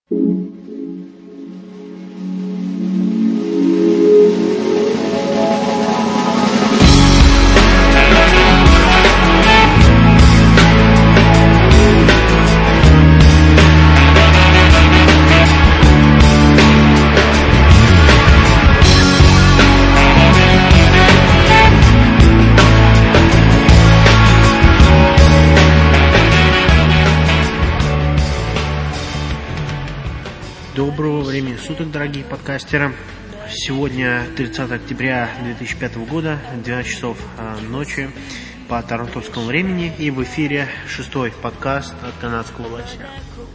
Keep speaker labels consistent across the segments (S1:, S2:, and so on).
S1: Доброго времени суток, дорогие подкастеры. Сегодня 30 октября 2005 года, 12 часов ночи по торонтовскому времени, и в эфире 6-й подкаст от канадского лося.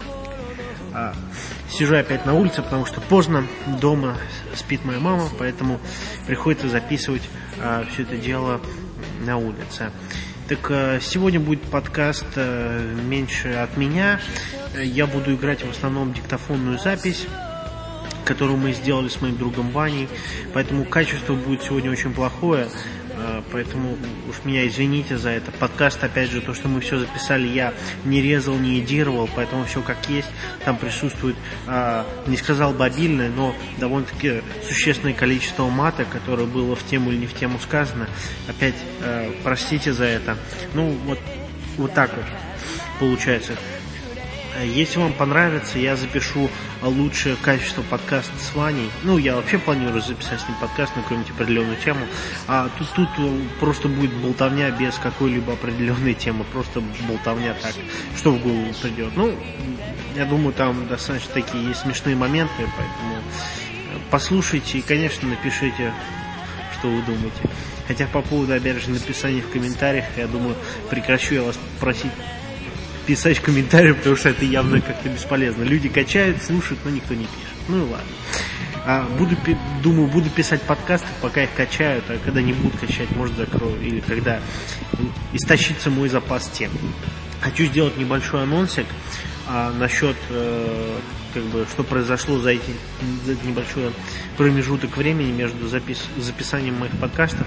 S1: Сижу опять на улице, потому что поздно, дома спит моя мама, поэтому приходится записывать все это дело на улице. Так сегодня будет подкаст меньше от меня. Я буду играть в основном диктофонную запись, которую мы сделали с моим другом Ваней. Поэтому качество будет сегодня очень плохое. Поэтому уж меня извините за это. Подкаст, опять же, то, что мы все записали, я не резал, не эдировал, поэтому все как есть. Там присутствует, не сказал бы обильное, но довольно-таки существенное количество мата, которое было в тему или не в тему сказано. Опять простите за это. Ну, вот так вот получается. Если вам понравится, я запишу лучшее качество подкаста с Ваней. Ну, я вообще планирую записать с ним подкаст на какую-нибудь определенную тему. А тут просто будет болтовня без какой-либо определенной темы. Просто болтовня так, что в голову придет. Ну, я думаю, там достаточно такие есть смешные моменты, поэтому послушайте и, конечно, напишите, что вы думаете. Хотя по поводу, опять же, написания в комментариях, я думаю, прекращу я вас просить писать в комментариях, потому что это явно как-то бесполезно. Люди качают, слушают, но никто не пишет. Ну и ладно. Буду писать подкасты, пока их качают, а когда не будут качать, может, закрою. Или когда истощится мой запас тем. Хочу сделать небольшой анонсик насчет, что произошло за этот небольшой промежуток времени между записанием моих подкастов.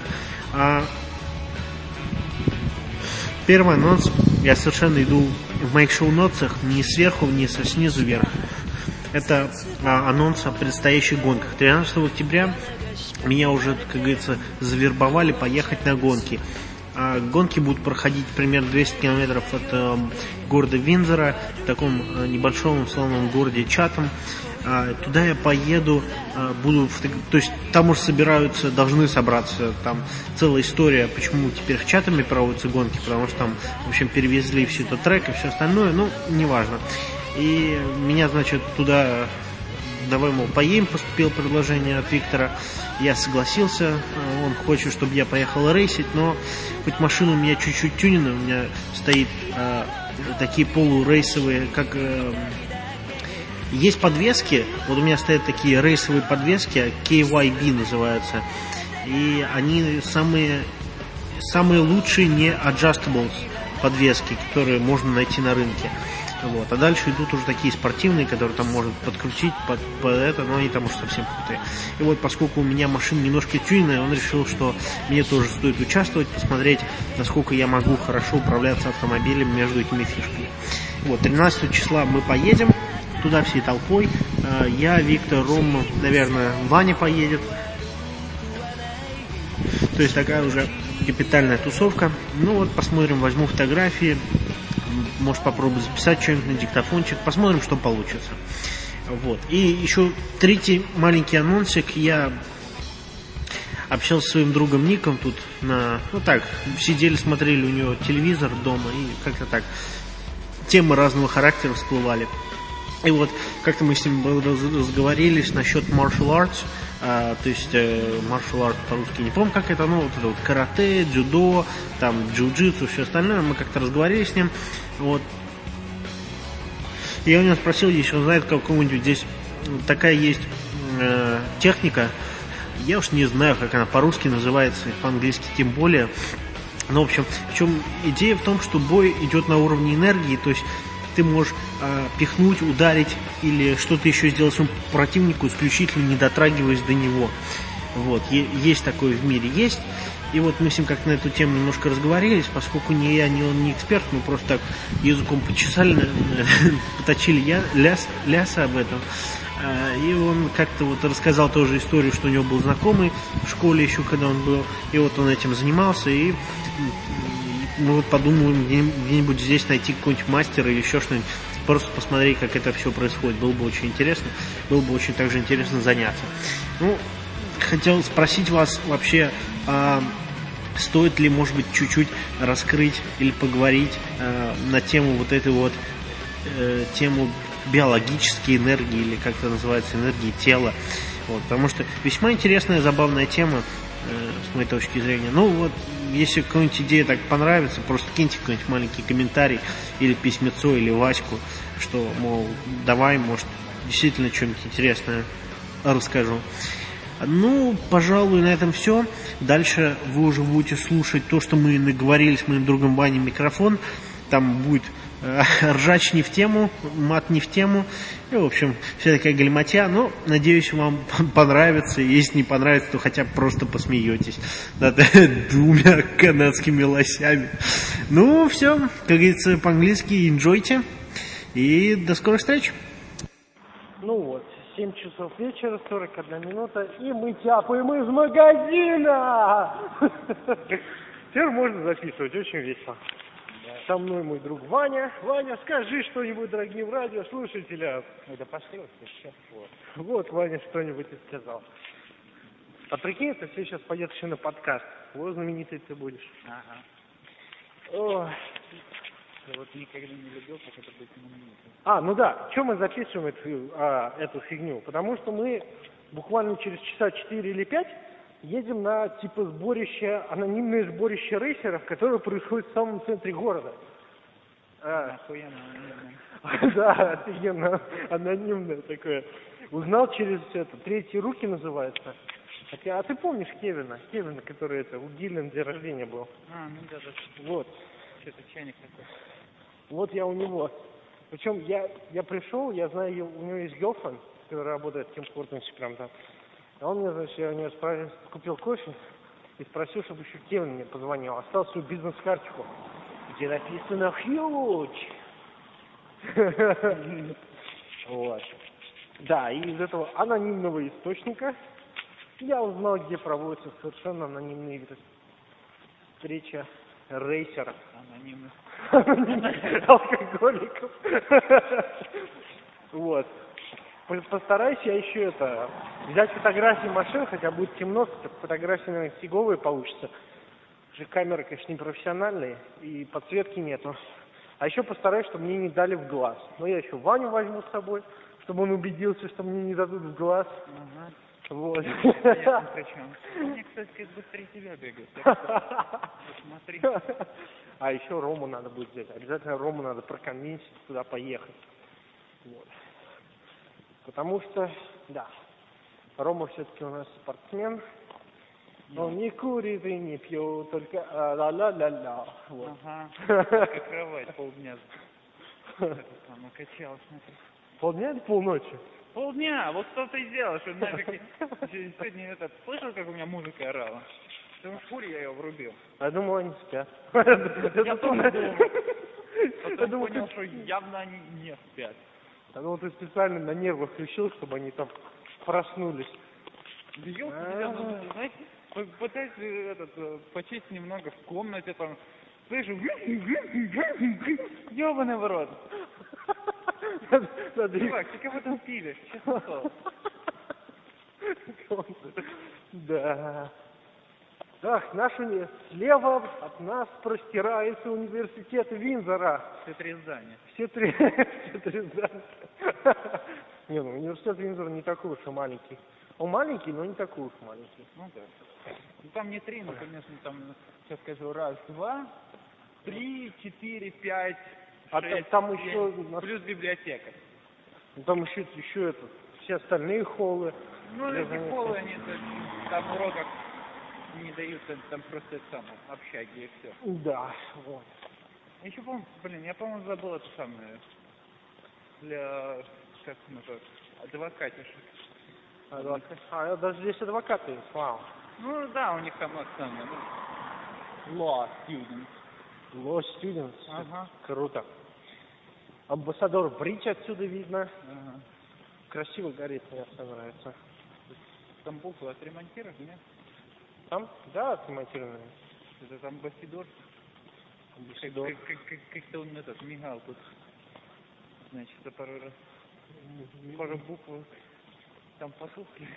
S1: Первый анонс. Я совершенно иду в моих шоу-нотсах не сверху вниз, а снизу вверх. Это анонс о предстоящих гонках. 13 октября меня уже, как говорится, завербовали поехать на гонки. Гонки будут проходить примерно 200 километров от города Виндзора, в таком небольшом славном городе Чатам. Туда я поеду, то есть там уже должны собраться, там целая история, почему теперь в Чатаме проводятся гонки, потому что там, в общем, перевезли все это трек и все остальное, ну, неважно. И меня, значит, туда, давай, мол, поедем, поступило предложение от Виктора, я согласился, он хочет, чтобы я поехал рейсить, но хоть машина у меня чуть-чуть тюнена, у меня стоит такие полурейсовые, как... Есть подвески, вот у меня стоят такие рейсовые подвески, KYB называются, и они самые лучшие не adjustables подвески, которые можно найти на рынке. Вот. А дальше идут уже такие спортивные, которые там можно подкрутить под это, но они там уже совсем крутые. И вот поскольку у меня машина немножко тюненная, он решил, что мне тоже стоит участвовать, посмотреть, насколько я могу хорошо управляться автомобилем между этими фишками. Вот, 13 числа мы поедем туда всей толпой. Я, Виктор, Рома, наверное, Ваня поедет. То есть такая уже капитальная тусовка. Ну вот, посмотрим, возьму фотографии. Может, попробую записать что-нибудь на диктофончик. Посмотрим, что получится. Вот. И еще третий маленький анонсик. Я общался со своим другом Ником тут сидели, смотрели у него телевизор дома и как-то так темы разного характера всплывали. И вот как-то мы с ним разговорились насчет martial arts, то есть martial arts по-русски не помню, как это, карате, дзюдо, там джиу-джитсу, все остальное. Мы как-то разговаривали с ним, вот. Я у него спросил, если он знает какую-нибудь здесь такая есть техника, я уж не знаю, как она по-русски называется, по-английски тем более. Но, в общем, в чем идея в том, что бой идет на уровне энергии, то есть ты можешь пихнуть, ударить или что-то еще сделать своему противнику, исключительно не дотрагиваясь до него. Вот, есть такое в мире, есть. И вот мы с ним как-то на эту тему немножко разговорились, поскольку ни я, ни он не эксперт, мы просто так языком почесали, поточили ляса об этом. И он как-то вот рассказал тоже историю, что у него был знакомый в школе еще, когда он был, и вот он этим занимался, и мы вот подумаем где-нибудь здесь найти какой-нибудь мастера или еще что-нибудь, просто посмотреть, как это все происходит. Было бы очень интересно, было бы очень также интересно заняться. Ну, хотел спросить вас вообще, стоит ли, может быть, чуть-чуть раскрыть или поговорить на тему вот этой вот, тему биологические энергии, или как это называется, энергии тела. Вот, потому что весьма интересная, забавная тема, с моей точки зрения. Ну вот, если какая-нибудь идея так понравится, просто киньте какой-нибудь маленький комментарий, или письмецо, или Ваську, что, мол, давай, может, действительно что-нибудь интересное расскажу. Ну, пожалуй, на этом все. Дальше вы уже будете слушать то, что мы наговорили с моим другом Ваней микрофон. Там будет ржач не в тему, мат не в тему. И, в общем, вся такая галиматья. Но, надеюсь, вам понравится. Если не понравится, то хотя бы просто посмеетесь над двумя канадскими лосями. Ну, все, как говорится по-английски, enjoyте. И до скорых встреч.
S2: Ну вот, 7 часов вечера, 41 минута, и мы тяпаем из магазина! Теперь можно записывать, очень весело. Со мной мой друг Ваня. Ваня, скажи что-нибудь дорогим радиослушателям.
S3: Да пошли вот сейчас.
S2: Вот Ваня что-нибудь и сказал. А прикинь, это все сейчас пойдет еще на подкаст. Вот знаменитый ты будешь.
S3: Ага.
S2: Ой.
S3: Я вот никогда не любил, как это быть знаменитым.
S2: Ну да, что мы записываем эту фигню? Потому что мы буквально через часа 4 или 5 едем на типа анонимное сборище рейсеров, которое происходит в самом центре города.
S3: Охуенно анонимное.
S2: Да, офигенно анонимное такое. Узнал через «Третьи руки» называется. А ты помнишь Кевина, который у Гиллен день рождения был?
S3: Ну да.
S2: Вот.
S3: Что-то чайник такой.
S2: Вот я у него. Причем я пришел, я знаю, у него есть girlfriend, который работает Тим Хортонси прям там. А он мне, значит, я у него купил кофе и спросил, чтобы еще Кевин мне позвонил. Оставил свою бизнес-карточку, где написано «Huge». Вот. Да, и из этого анонимного источника я узнал, где проводятся совершенно анонимные встречи рейсеров.
S3: Анонимных.
S2: Алкоголиков. Вот. Постараюсь я еще взять фотографии машин, хотя будет темно, фотографии, наверное, фиговые получатся. Уже камеры, конечно, не профессиональные, и подсветки нету. А еще постараюсь, чтобы мне не дали в глаз. Но я еще Ваню возьму с собой, чтобы он убедился, что мне не дадут в глаз.
S3: Ага.
S2: Вот.
S3: Понятно, причем. Мне, кстати, как быстрее тебя бегает. Смотри.
S2: А еще Рому надо будет взять. Обязательно Рому надо проконвинсить туда поехать. Вот. Потому что, да, Рома все-таки у нас спортсмен. Он не курит и не пьет, только ла-ла-ла-ла. Вот.
S3: Ага. Как кровать полдня. Там качалась, смотри.
S2: Полдня или полночи?
S3: Полдня, вот что ты делаешь, что нафиг. Сегодня слышал, как у меня музыка орала? Потому что фуре я ее врубил.
S2: Я думал, они спят.
S3: Я тоже думал. Потом понял, что явно они не спят.
S2: Я думал, ты специально на нервах включил, чтобы они там проснулись.
S3: Да ёлки тебя, знаете, пытаюсь почесть немного в комнате, там, слышу, ёбаный в рот. Чувак, ты кого там пилишь, честно слово.
S2: Да. Так, слева от нас простирается университет Виндзора.
S3: Все три здания.
S2: Все три здания. Не, университет Виндзора не такой уж и маленький. Он маленький, но не такой уж маленький.
S3: Ну да. Ну там не три, но, конечно, там, сейчас скажу, 1, 2, 3, 4, 5, 6,
S2: там
S3: 7,
S2: еще
S3: плюс библиотека.
S2: Там еще все остальные холлы.
S3: Ну, эти холлы, они там уроков не дают, там просто общаги и все.
S2: Да, вот.
S3: Еще, я, по-моему, забыл это самое, для, как называется, адвокатишек.
S2: Даже здесь адвокаты есть, вау.
S3: Ну, да, у них там самое, Law students.
S2: Law Students.
S3: Ага.
S2: Круто. Амбассадор Бридж отсюда видно.
S3: Ага.
S2: Красиво горит, мне все нравится.
S3: Там буквы отремонтировали, нет?
S2: Там? Да, отремонтированные.
S3: Это там Амбассадор.
S2: Амбассадор.
S3: Как-то он этот мигал тут. Значит, пару раз. Пару букв там потухли.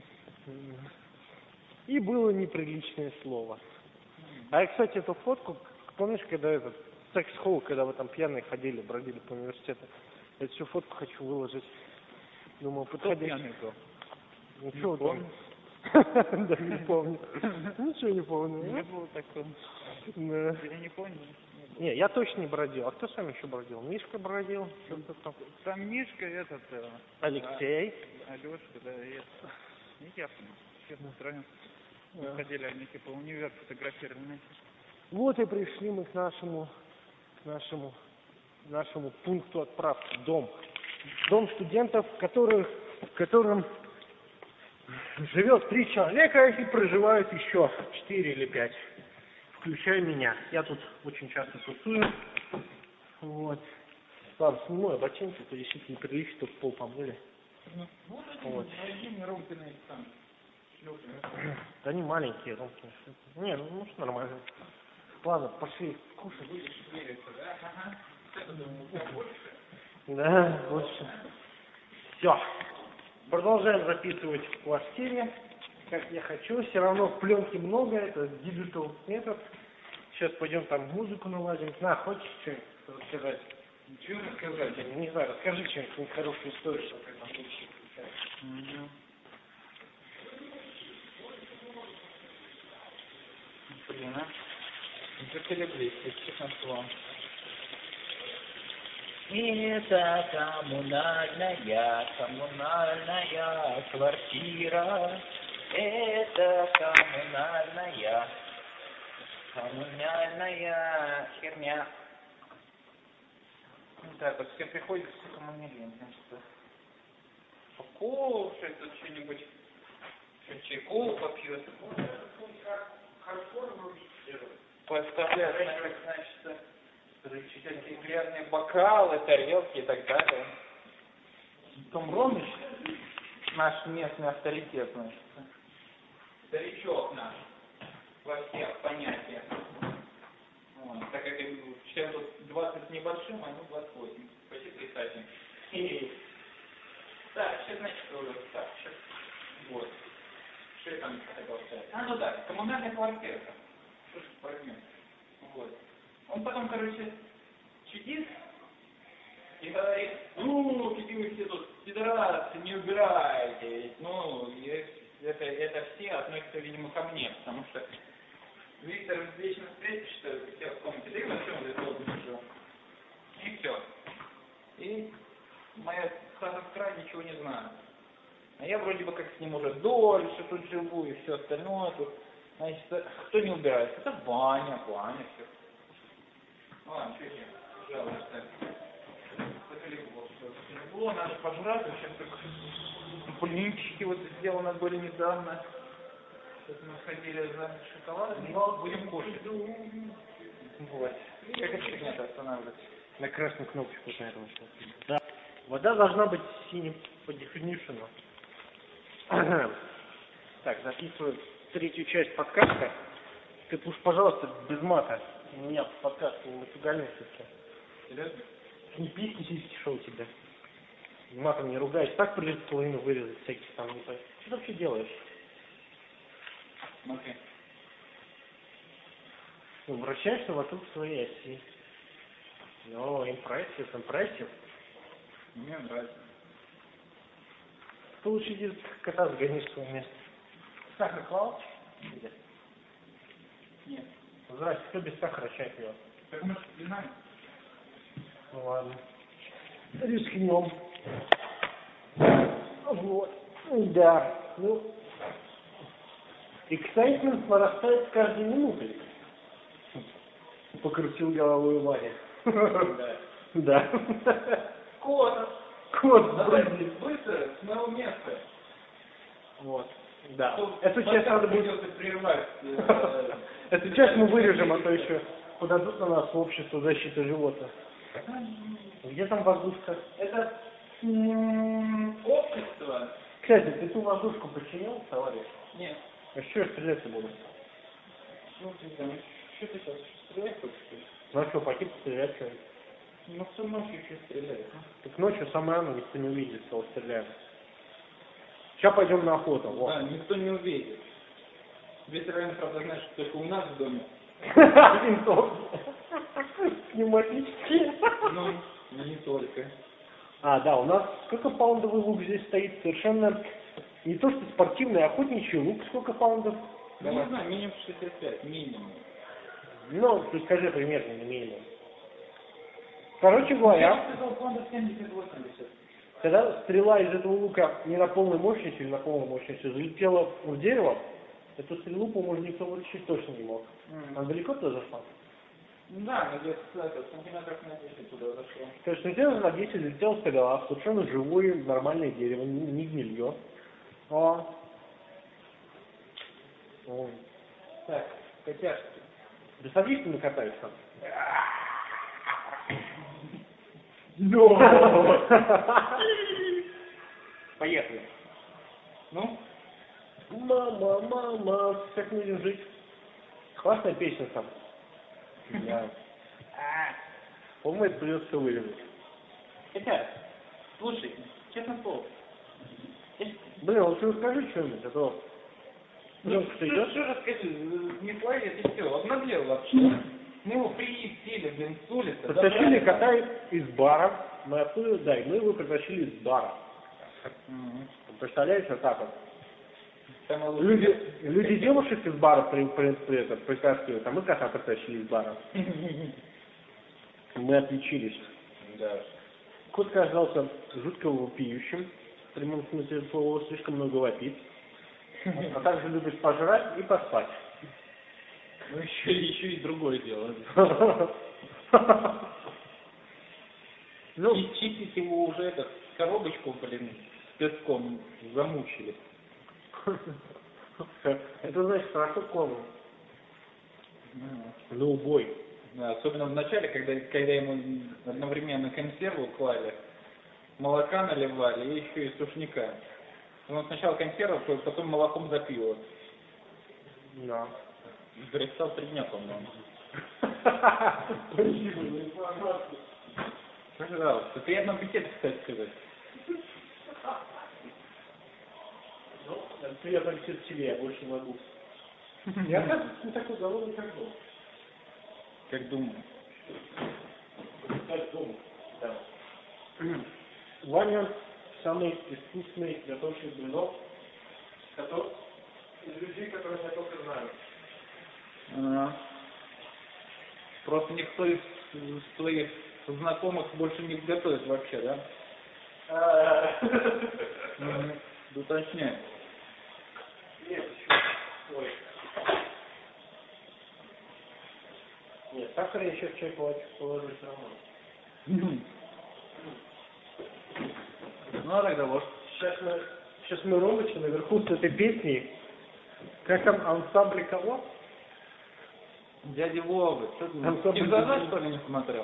S2: И было неприличное слово. А я, кстати, эту фотку, помнишь, когда этот секс-холл, когда вы там пьяные ходили, бродили по университету, эту всю фотку хочу выложить. Думал, подходи.
S3: Пьяный был?
S2: Ничего,
S3: Не помню.
S2: Да, не помню. Ничего не помню.
S3: Не было такого.
S2: Да.
S3: Я не понял.
S2: Не, я точно не бродил. А кто с вами еще бродил? Мишка бродил? Что-то там.
S3: Там Мишка этот...
S2: Алексей.
S3: Алешка, да, я... Не ясно. Честно, страниц. Мы ходили, они типа универ фотографировали.
S2: Вот и пришли мы к нашему пункту отправки. Дом. Дом студентов, в котором живет 3 человека и проживают еще 4 или 5. Включая меня. Я тут очень часто тусую. Вот. Ладно, сниму я ботинки, то действительно неприлично, тут пол помыли. Вот. Да они маленькие, ромки. Не, ну может нормально. Ладно, пошли кушать. Да, больше. Все. Продолжаем записывать в квартире, как я хочу. Все равно пленки много, это digital метод. Сейчас пойдем там музыку наладим. На, хочешь что-нибудь рассказать?
S3: Ничего рассказать?
S2: Я не знаю, расскажи что-нибудь хорошую историю, что ты там случилось.
S3: Блин, а? Заколеблись, честно слово.
S4: Это коммунальная квартира. Это коммунальная херня.
S3: Ну так, вот все приходят, все кому не лень, значит, покушать, тут что-нибудь, чайку попьет. Поставляют, значит, всякие грязные бокалы, тарелки и так далее. Том Ромыч, наш местный авторитет, значит, старичок наш, во всех понятиях. Вот, так как сейчас тут 20 с небольшим, а ему 28, почти 30. Так, сейчас, значит, уже, так, сейчас, вот. Что я там хотел сказать? А, ну да, коммунальная квартира. Что ж возьмем? Вот. Он потом, короче, чудит и говорит, ну, какие вы все тут пидорасы, не убираетесь. Ну, это все относятся, видимо, ко мне, потому что Виктор вечно встретит, что у тебя в комнате, да и вообще он здесь долго не жил. И все. И моя сестра ничего не знает. А я вроде бы как с ним уже дольше тут живу и все остальное тут. Значит, кто не убирается? Это Ваня все. Ладно, что я жалуюсь-то. Было, надо пожрать, сейчас только блинчики вот сделаны были недавно. Сейчас мы ходили за шоколадом, будем кушать. Вот. Как это фигня-то останавливается?
S2: На красную кнопочку, наверное, сейчас. Да. Вода должна быть синим по definition. Так, записываю 3-ю часть подкаста. Ты уж, пожалуйста, без мата. У меня подкаст не натугальный все-таки.
S3: Серьезно?
S2: Не письки, сиськи, шо у тебя? Матом не ругайся. Так придется половину вырезать всяких там не понятно. Что ты вообще делаешь?
S3: Смотри.
S2: Ну, вращаешься вокруг своей оси. Ну, импрессив.
S3: Мне нравится.
S2: Ты лучше иди кота сгонишь в свое место. Сахар клал?
S3: Нет.
S2: Здрасте, кто без сахара чай пьет?
S3: Так мы же знаем.
S2: Ну ладно. Рискнем. Вот. Да. Ну. Эксайтмент нарастает с каждой минутой. Покрутил головой Ваня.
S3: Да.
S2: Да.
S3: Кот!
S2: Кот,
S3: Давай
S2: брызни.
S3: быстро, с моего места.
S2: Вот. Да.
S3: Тут
S2: Эту часть надо будет...
S3: придется прервать.
S2: Эту часть мы вырежем, а то еще подадут на нас в общество защиты животных. Где там воздушка?
S3: Это общество.
S2: Кстати, ты ту воздушку починил, товарищ?
S3: Нет.
S2: А что я стрелять-то буду?
S3: Ну, ты там, что ты сейчас стрелять хочешь?
S2: Ну что, пойти пострелять что-нибудь?
S3: Ну, всю ночь еще стреляет.
S2: Так ночью самое рано, никто не увидит, кого стреляем. Сейчас пойдем на охоту. Во.
S3: Да, никто не увидит. Весь район, правда, знаешь, что только у нас в доме.
S2: Винтовки. Пневматические.
S3: Ну, не только.
S2: А, да, у нас сколько паундовый лук здесь стоит? Совершенно не то, что спортивный, а охотничий лук. Сколько паундов?
S3: Да, не знаю, минимум 65, минимум.
S2: Ну, ты скажи примерно, не минимум. Короче говоря,
S3: Я сказал, паундов 70-80.
S2: когда стрела из этого лука не на полной мощности или на полной мощности залетела в дерево, эту стрелу, по-моему, никто вытащить точно не мог. Она далеко туда зашла?
S3: Да, где-то сантиметров на 10 туда зашло.
S2: То есть сантиметров на 10 залетела стрела, совершенно живое, нормальное дерево, не гнилье. О.
S3: Так, котяшки.
S2: Да садись ты на катаешься. Поехали.
S3: Ну?
S2: Мама, мама, как мы будем жить? Классная песня там. Да. По-моему, это придется вырезать.
S3: Котяшки, слушай, честно слово.
S2: Блин, лучше расскажи что-нибудь, а то...
S3: Ну,
S2: что идет?
S3: что расскажи, не слове, ты все, обнаглел вообще. Мы его приютили, блин, с улицы.
S2: Подтащили кота из бара. Мы оттуда, да, и мы его притащили из бара. Представляешь, вот так вот. Люди девушек из бара притаскивают, а мы кота притащили из бара. Мы отличились.
S3: Да.
S2: Кот оказался жутко вопиющим, в прямом смысле слова, слишком много вопит, а также любит пожрать и поспать.
S3: Ну еще и другое дело.
S2: Ну,
S3: и чистить его уже коробочку, блин, с песком замучили.
S2: это значит хорошо корму. На убой.
S3: Да, особенно в начале, когда ему одновременно консерву клали, молока наливали и еще и сушняка. Он сначала консерву, потом молоком запил.
S2: Да.
S3: Стал 3 дня, по-моему.
S2: Спасибо за информацию.
S3: Пожалуйста. Приятного аппетита, кстати сказать.
S2: Ну, приятного аппетита тебе, я больше не могу. Я, оказывается, не такой голодный, как был.
S3: Как думаю.
S2: Как думал, да. Ваня самый искусный готовщик блинов, из людей, которых я только знаю.
S3: Просто никто из твоих знакомых больше не готовит вообще, да? Уточняю.
S2: Нет, еще. Ой. Нет, сахар я еще в чай положу все равно.
S3: Ну, а тогда вот.
S2: Сейчас мы Ромыча наверху с этой песней. Как там, ансамбль кого?
S3: Дядя Вова, что ты?
S2: Ансамбль
S3: Ты глаза, что ли, не смотрел?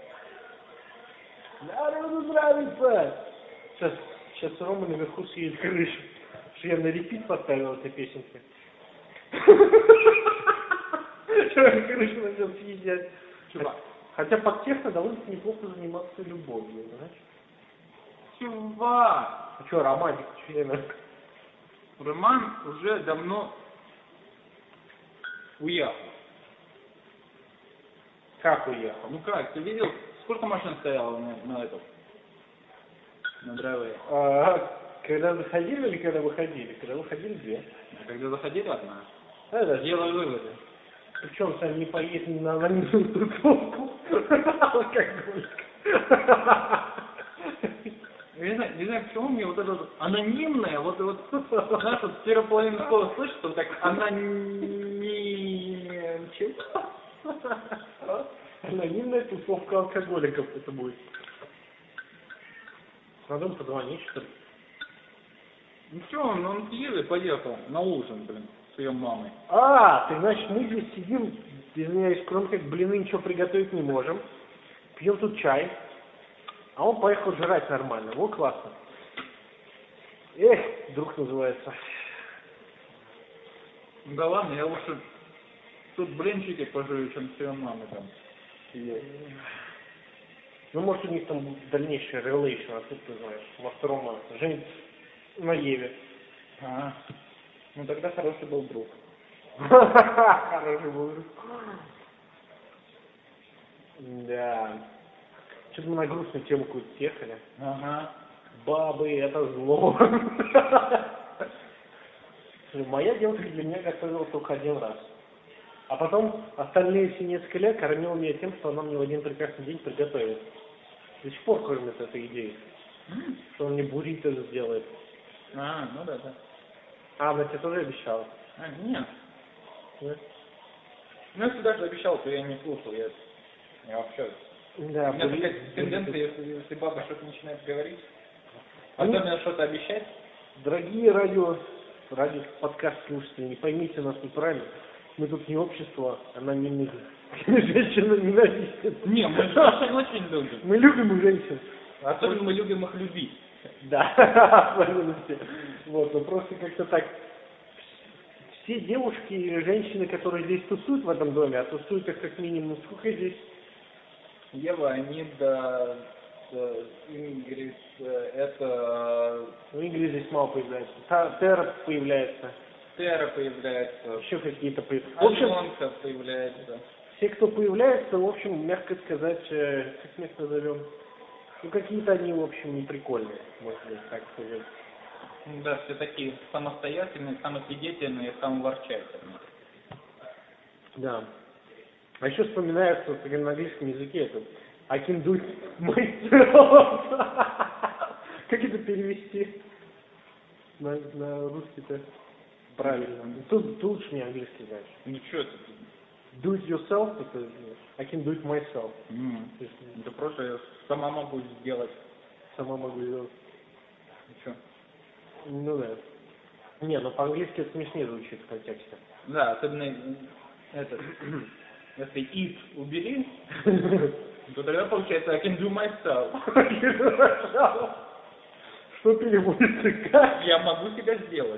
S2: Народу нравится! Сейчас Рома наверху съедет крышу. Что я на репит поставил этой песенки. Что я крышу начал съедать. Хотя под техно довольно неплохо заниматься любовью, знаешь?
S3: Чувак!
S2: А что, романтик члена?
S3: Роман уже давно уехал.
S2: Как уехал?
S3: Ну как, ты видел, сколько машин стояло на этом? На драйве?
S2: Когда заходили или когда выходили? Когда выходили 2.
S3: А когда заходили одна?
S2: Да,
S3: Делай выводы.
S2: Причем сами не поехали на анонимную тусовку. Алкоголик.
S3: Я не знаю, почему мне вот это вот анонимное, вот, знаешь, вот первая половина слова слышишь, что так аноним...
S2: Анонимная тусовка алкоголиков это будет. Надо им позвонить, что ли?
S3: Ну что, он съел и поехал на ужин, блин, с ее мамой.
S2: Ты, значит, мы здесь сидим, извиняюсь, кроме как блины ничего приготовить не можем. Пьем тут чай. А он поехал жрать нормально. Вот классно. Эх, друг называется.
S3: Да ладно, я лучше тут блинчики пожую, чем с ее мамой там.
S2: Ну, может, у них там дальнейший relation, а тут ты знаешь, во втором женится на Еве.
S3: Ну тогда хороший был друг.
S2: Хороший был друг. Да. Что-то мы на грустную тему какую-то съехали.
S3: Ага.
S2: Бабы, это зло. Моя девушка для меня готовила только один раз. А потом остальные все несколько лет кормила меня тем, что она мне в один прекрасный день приготовит. До сих пор кормит этой идеей. Что он мне буррито сделает.
S3: Ну да.
S2: Она тебе тоже обещала?
S3: Нет.
S2: Нет?
S3: Ну, если даже обещал, то я не слушал, я вообще...
S2: Да,
S3: у меня такая тенденция, если баба что-то начинает говорить, особенно что-то обещать.
S2: Дорогие радио подкаст слушатели, не поймите нас неправильно. Мы тут не общество анонимных женщин-ненавистниц.
S3: Не, мы женщин очень любим.
S2: Мы любим женщин.
S3: Особенно мы любим их любить.
S2: Да, особенности. Вот, ну просто как-то так. Все девушки и женщины, которые здесь тусуют в этом доме, а тусуют их как минимум сколько здесь?
S3: Ева, Анида, Ингрид, это...
S2: Ну, Ингрид здесь мало появляется. Тера появляется.
S3: Тера появляется.
S2: Еще какие-то появляются. В общем,
S3: Альонка появляется.
S2: все, кто появляется, в общем, мягко сказать, как мы их назовем? Ну, какие-то они, в общем, не прикольные, можно так сказать.
S3: Да, все такие самостоятельные, самосвидетельные, самоворчательные.
S2: Да. А еще вспоминается, вот, на английском языке, это I can do it myself. Как это перевести на русский-то? Правильно. Тут лучше не английский знаешь.
S3: Ну что это?
S2: Do it yourself, это I can do it myself.
S3: Это просто я сама могу сделать.
S2: Сама могу сделать.
S3: Что?
S2: Ну да. Не, ну по-английски это смешнее звучит в контексте.
S3: Да, особенно если it убери, то тогда получается I can do myself.
S2: Что переводится как?
S3: Я могу себя сделать.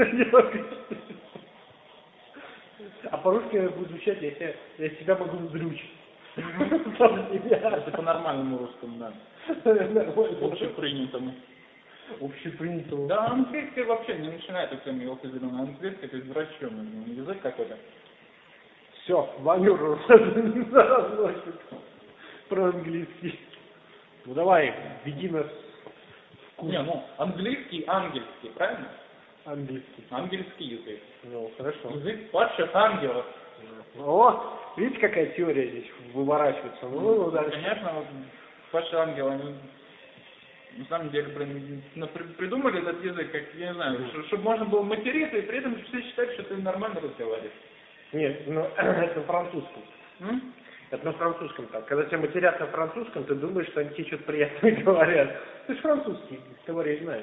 S2: А по-русски будет звучать, я себя могу вздрючить. Это
S3: по-нормальному русскому, да. Общепринятому.
S2: Общепринятому.
S3: Да, английский вообще не начинает этим его зеленый. Английский это извращенный язык какой-то.
S2: Все, Ваню разносит про английский. Ну давай, веди нас в курс.
S3: Не, ну английский, ангельский, правильно?
S2: Английский.
S3: Ангельский язык.
S2: Ну, хорошо.
S3: Язык падших ангелов.
S2: О, видите, какая теория здесь выворачивается? Ну, дальше.
S3: Конечно, вот падшие ангелы, они на самом деле, придумали этот язык, как, я не знаю, чтобы можно было материться, и при этом все считать, что ты нормально разговариваешь.
S2: Нет, ну, это на французском. Это на французском так. Когда тебя матерят на французском, ты думаешь, что они тебе что-то приятное говорят. Ты же французский, говоришь, знаешь.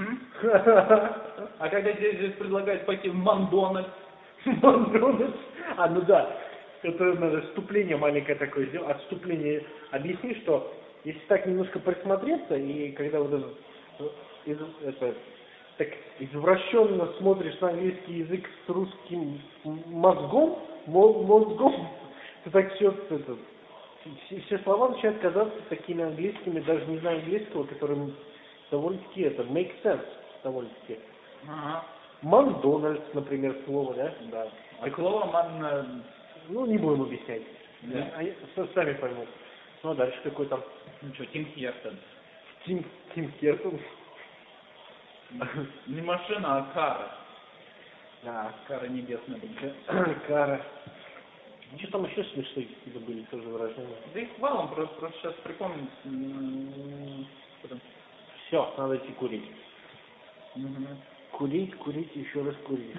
S3: А когда тебе здесь предлагают пойти в Макдональдс?
S2: Макдональдс? Ну да. Это надо вступление маленькое такое сделать. Отступление. Объясни, что если так немножко присмотреться, и когда вот это так извращенно смотришь на английский язык с русским мозгом, то так все слова начинают казаться такими английскими, даже не знаю английского, которым довольно-таки make sense довольно-таки. Макдональдс, например, слово, да?
S3: Да. А слово ман...
S2: Ну, не будем объяснять.
S3: Да.
S2: Они сами поймут. Ну, а дальше какой там?
S3: Ну что, Тим Хертон.
S2: Тим Хертон.
S3: Не машина, а кара.
S2: Да.
S3: Кара небесная.
S2: Кара. Что там еще смешные какие-то были тоже выражения?
S3: Да их валом, просто сейчас припомнить.
S2: Все, надо идти курить. Курить, еще раз курить.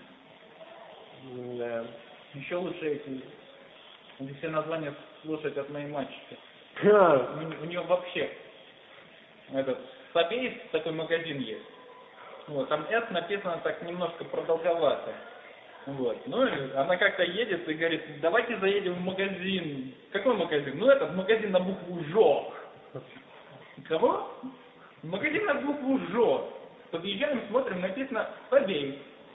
S2: Да.
S3: Еще лучше эти все названия слушать от моей мачехи. У нее вообще этот Сапеев такой магазин есть. Вот, там S написано так немножко продолговато. Вот. Ну, и она как-то едет и говорит, давайте заедем в магазин. Какой магазин? Ну, этот магазин на букву ЖО. Кого? Магазин на букву ЖО. Подъезжаем, смотрим, написано «Побей».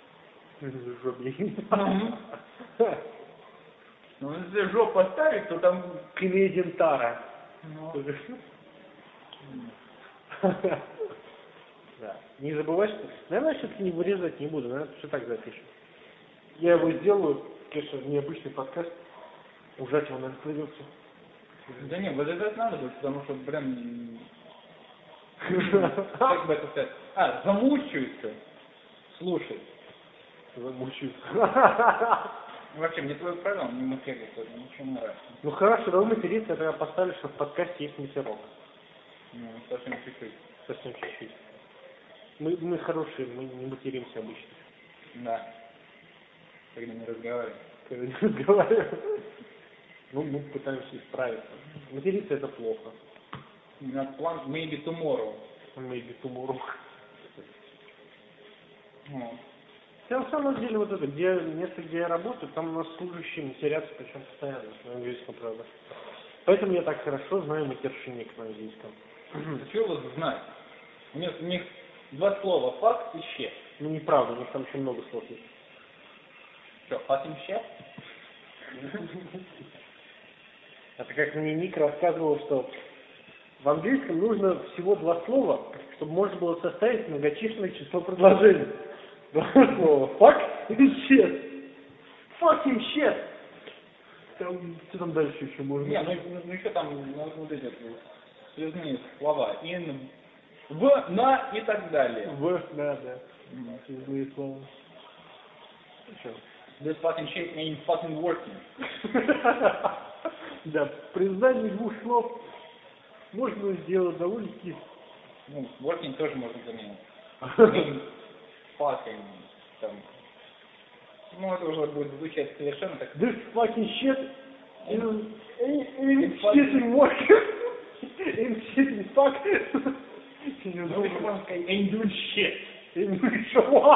S3: Ну, если «Жо» поставить, то там...
S2: Клеидентара. Да. Не забывай, что... Наверное, все-таки не вырезать не буду, наверное, все так запишем. Я его сделаю, конечно, необычный подкаст. Ужать его, наверное, придется.
S3: Да не, вот это надо будет, потому что, блин... Как бы это сказать? Замучаются. Слушай.
S2: Замучаются.
S3: Вообще, мне твое правило, не материться, ничего не нравится.
S2: Ну хорошо, давай материться, я тогда поставлю, что в подкасте есть матерок.
S3: Ну, совсем чуть-чуть.
S2: Совсем чуть-чуть. Мы хорошие, мы не материмся обычно.
S3: Да. Когда не разговариваем.
S2: Когда не разговариваем. Ну, мы пытаемся исправиться. Материться это плохо.
S3: У нас план maybe tomorrow.
S2: Maybe tomorrow.
S3: Ну.
S2: Хотя на самом деле вот это, место, где я работаю, там у нас служащие матерятся, причем постоянно, на английском, правда. Поэтому я так хорошо знаю матершинник на английском.
S3: Да чего вас знать? У них два слова, факт и щет.
S2: Ну неправда, у них там еще много слов есть.
S3: Что, fucking shit?
S2: Это как мне Ник рассказывал, что в английском нужно всего два слова, чтобы можно было составить многочисленное число предложений. Два слова. Fuck и shit. Fucking shit. Там, что там дальше еще можно?
S3: Не, ну еще там вот эти связные слова. In, в, на и так далее.
S2: В, да. Связные слова. Что?
S3: This fucking shit ain't fucking working.
S2: Да, при знании двух слов можно сделать довольно-таки...
S3: Ну, working тоже можно заменить. Fucking, там. Ну, это уже будет звучать совершенно так.
S2: This fucking shit ain't shitting working. Ain't shitting fuck.
S3: Ну, можно сказать, ain't doing shit.
S2: Ain't doing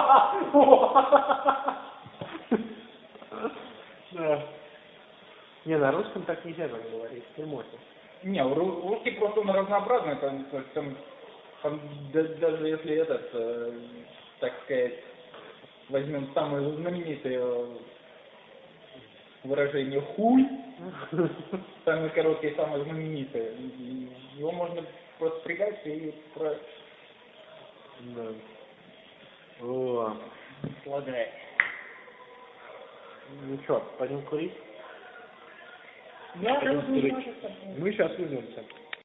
S2: shit. Да. Не, на русском так нельзя так говорить, не можно.
S3: Не, русский просто он разнообразный, там даже если этот, так сказать, возьмем самое знаменитое выражение хуй, самое короткое и самое знаменитое, его можно просто пригать и про...
S2: Да. О.
S3: Слагай.
S2: Ну что, пойдем курить?
S3: Да,
S2: Мы сейчас вернемся.